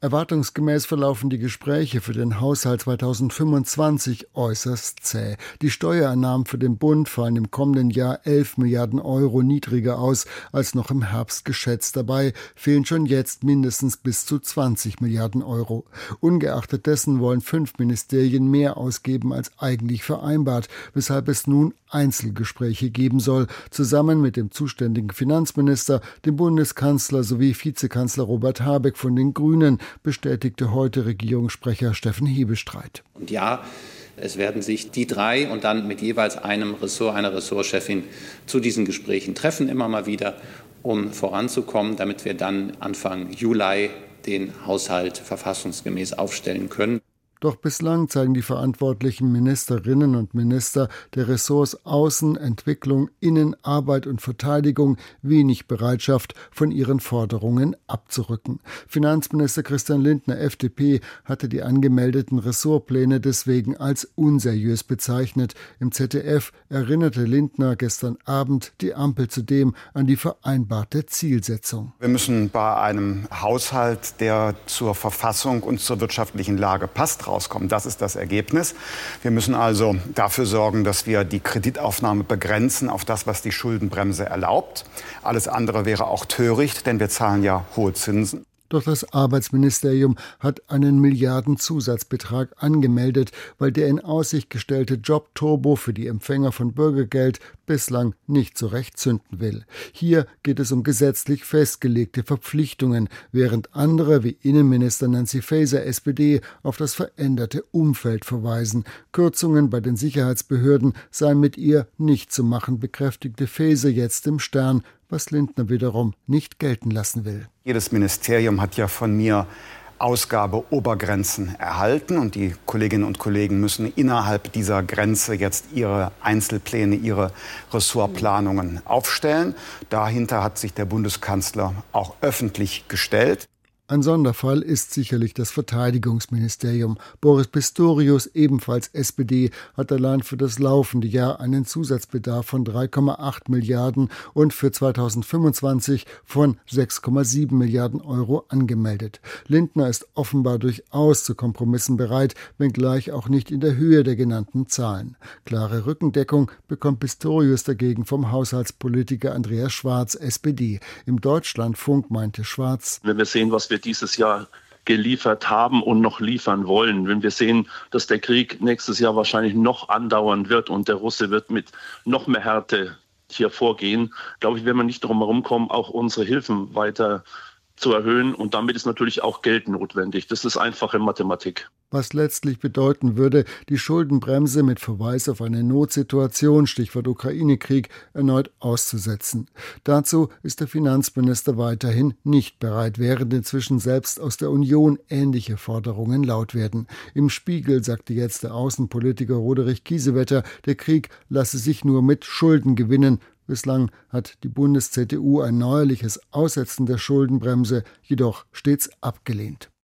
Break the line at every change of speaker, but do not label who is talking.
Erwartungsgemäß verlaufen die Gespräche für den Haushalt 2025 äußerst zäh. Die Steuereinnahmen für den Bund fallen im kommenden Jahr 11 Milliarden Euro niedriger aus als noch im Herbst geschätzt. Dabei fehlen schon jetzt mindestens bis zu 20 Milliarden Euro. Ungeachtet dessen wollen 5 Ministerien mehr ausgeben als eigentlich vereinbart, weshalb es nun Einzelgespräche geben soll, zusammen mit dem zuständigen Finanzminister, dem Bundeskanzler sowie Vizekanzler Robert Habeck von den Grünen, bestätigte heute Regierungssprecher Steffen Hebestreit.
Und ja, es werden sich die 3 und dann mit jeweils einem Ressort, einer Ressortchefin zu diesen Gesprächen treffen, immer mal wieder, um voranzukommen, damit wir dann Anfang Juli den Haushalt verfassungsgemäß aufstellen können.
Doch bislang zeigen die verantwortlichen Ministerinnen und Minister der Ressorts Außen, Entwicklung, Innen, Arbeit und Verteidigung wenig Bereitschaft, von ihren Forderungen abzurücken. Finanzminister Christian Lindner, FDP, hatte die angemeldeten Ressortpläne deswegen als unseriös bezeichnet. Im ZDF erinnerte Lindner gestern Abend die Ampel zudem an die vereinbarte Zielsetzung.
Wir müssen bei einem Haushalt, der zur Verfassung und zur wirtschaftlichen Lage passt, rauskommen. Das ist das Ergebnis. Wir müssen also dafür sorgen, dass wir die Kreditaufnahme begrenzen auf das, was die Schuldenbremse erlaubt. Alles andere wäre auch töricht, denn wir zahlen ja hohe Zinsen.
Doch das Arbeitsministerium hat einen Milliardenzusatzbetrag angemeldet, weil der in Aussicht gestellte Jobturbo für die Empfänger von Bürgergeld bislang nicht so recht zünden will. Hier geht es um gesetzlich festgelegte Verpflichtungen, während andere wie Innenminister Nancy Faeser, SPD, auf das veränderte Umfeld verweisen. Kürzungen bei den Sicherheitsbehörden seien mit ihr nicht zu machen, bekräftigte Faeser jetzt im Stern, was Lindner wiederum nicht gelten lassen will.
Jedes Ministerium hat ja von mir Ausgabeobergrenzen erhalten und die Kolleginnen und Kollegen müssen innerhalb dieser Grenze jetzt ihre Einzelpläne, ihre Ressortplanungen aufstellen. Dahinter hat sich der Bundeskanzler auch öffentlich gestellt.
Ein Sonderfall ist sicherlich das Verteidigungsministerium. Boris Pistorius, ebenfalls SPD, hat allein für das laufende Jahr einen Zusatzbedarf von 3,8 Milliarden und für 2025 von 6,7 Milliarden Euro angemeldet. Lindner ist offenbar durchaus zu Kompromissen bereit, wenngleich auch nicht in der Höhe der genannten Zahlen. Klare Rückendeckung bekommt Pistorius dagegen vom Haushaltspolitiker Andreas Schwarz, SPD. Im Deutschlandfunk meinte Schwarz:
Wenn wir sehen, was wir dieses Jahr geliefert haben und noch liefern wollen. Wenn wir sehen, dass der Krieg nächstes Jahr wahrscheinlich noch andauern wird und der Russe wird mit noch mehr Härte hier vorgehen, glaube ich, werden wir nicht drum herum kommen, auch unsere Hilfen weiter zu erhöhen. Und damit ist natürlich auch Geld notwendig. Das ist einfache Mathematik.
Was letztlich bedeuten würde, die Schuldenbremse mit Verweis auf eine Notsituation, Stichwort Ukraine-Krieg, erneut auszusetzen. Dazu ist der Finanzminister weiterhin nicht bereit, während inzwischen selbst aus der Union ähnliche Forderungen laut werden. Im Spiegel sagte jetzt der Außenpolitiker Roderich Kiesewetter, der Krieg lasse sich nur mit Schulden gewinnen. Bislang hat die Bundes-CDU ein neuerliches Aussetzen der Schuldenbremse jedoch stets abgelehnt.